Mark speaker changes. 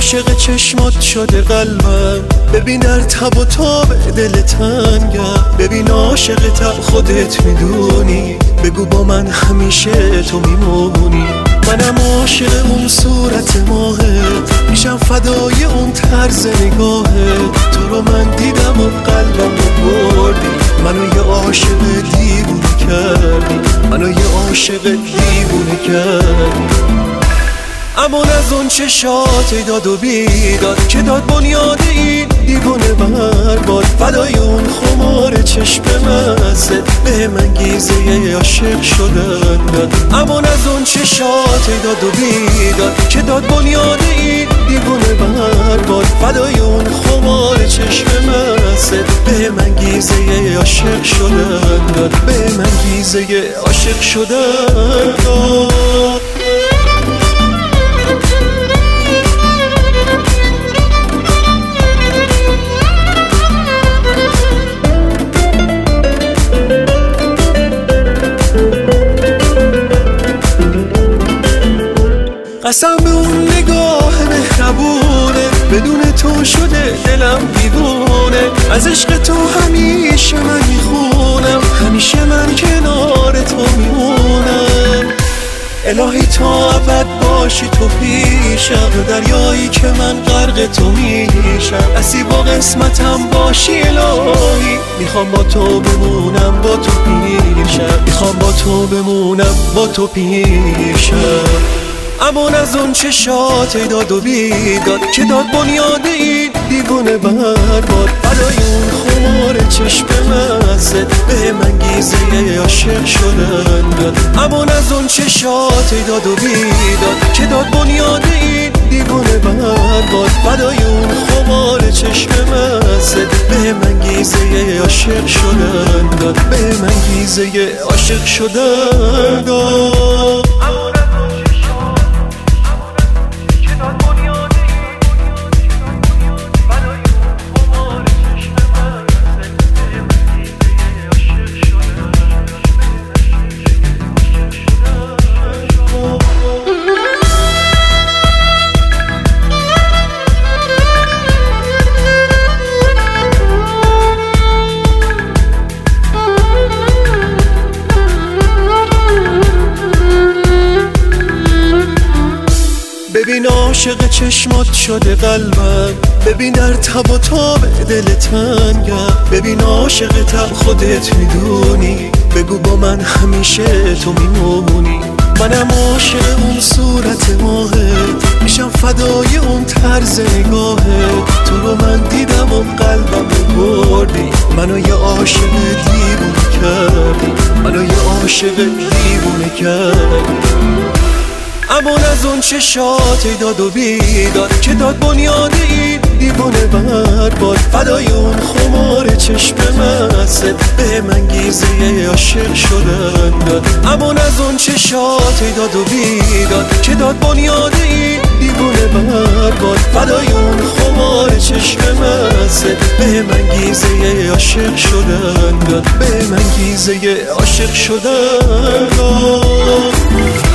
Speaker 1: عاشق چشمات شده قلبم، ببین در تب و تاب دل تنگم، ببین عاشقتم خودت میدونی، بگو با من همیشه تو میمونی. منم عاشق اون صورت ماهت، میشم فدای اون طرز نگاهت، تو رو من دیدم و قلبم رو بردی، منو یه عاشق دیوونه کردی، منو یه عاشق دیوونه کردی. اما از اون چشات داد و بیداد که داد بنیاد این دیوونه برباد، فدای اون خمار چشم مزه به من گیزه عاشق شدن داد. اما از اون چشات داد و بیداد که داد بنیاد این دیوونه برباد، فدای اون خمار چشم مزه به من گیزه عاشق شدن داد، به من گیزه عاشق شدن داد. قسم به اون نگاه مهربونه، بدون تو شده دلم دیوونه، از عشق تو همیشه من میخونم، همیشه من کنار تو میمونم. الهی تا ابد باشی تو پیشم، دریایی که من غرق تو میشم، نصیب و قسمتم باشی الهی، میخوام با تو بمونم با تو پیشم، میخوام با تو بمونم با تو پیشم. اما از اون چشات داد و بیداد که داد بنیاد این دیوونه برباد، فدای اون خمار چشم مزه به من گیزه عاشق شدن داد. اما از اون چشات داد و بیداد که داد بنیاد این دیوونه برباد، فدای اون خمار چشم مزه به من گیزه عاشق شدن داد، به من گیزه عاشق شدن داد. ببین عاشق چشمات شده قلبم، ببین در تب و تاب دل تنگم، ببین عاشقتم خودت میدونی، بگو با من همیشه تو میمونی. منم عاشق اون صورت ماهت، میشم فدای اون طرز نگاهت، تو رو من دیدم و قلبم رو بردی، منو یه عاشق دیوونه کردی، منو یه عاشق دیوونه کردی. اما از اون چشات داد و بیداد که داد بنیاد این دیوونه برباد، فدای اون خمار چشم مزه به من گیزه عاشق شدن داد. اما از اون چشات داد و بیداد که داد بنیاد این دیوونه برباد، فدای اون خمار چشم مزه به من گیزه عاشق شدن داد، به من گیزه عاشق شدن داد.